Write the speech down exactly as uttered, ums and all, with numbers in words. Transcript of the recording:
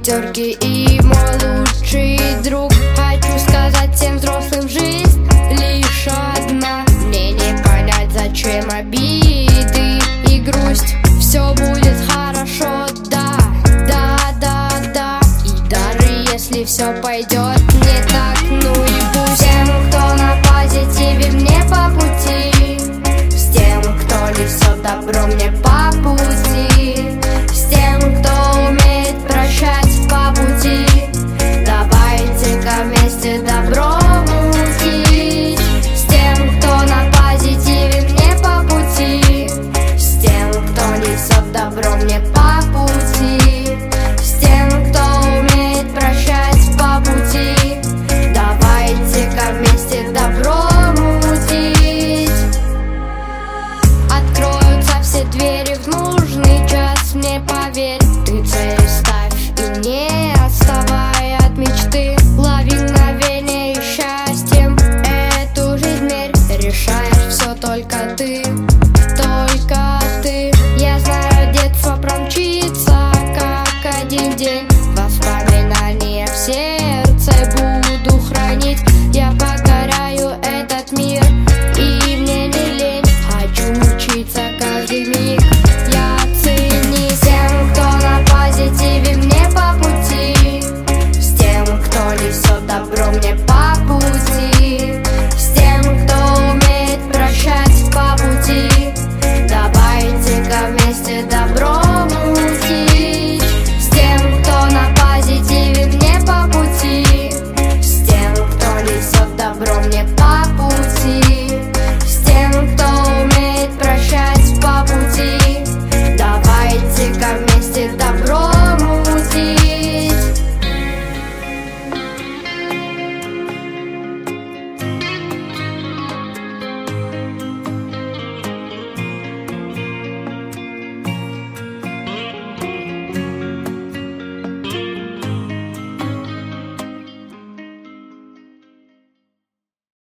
пятерки и мой лучший друг. Хочу сказать всем взрослым: жизнь лишь одна. Мне не понять, зачем обиды и грусть. Все будет хорошо, да, да, да, да. И даже если все пойдет не так, ну и пусть. Всем, кто на позитиве, мне по пути. С тем, кто несет добро, мне по пути. С тем, кто умеет прощать по пути. Давайте-ка вместе добро мутить. С тем, кто на позитиве, мне по пути. С тем, кто несет добро, мне по пути. С тем, кто умеет прощать по пути. Давайте-ка вместе добро мутить. Откроются все двери в нужный час, мне поверь. Ты цель ставь и не отставай от мечты. Лови мгновение и счастьем эту жизнь мерь. Решаешь все только ты, только ты. Я знаю, детство промчится как один день.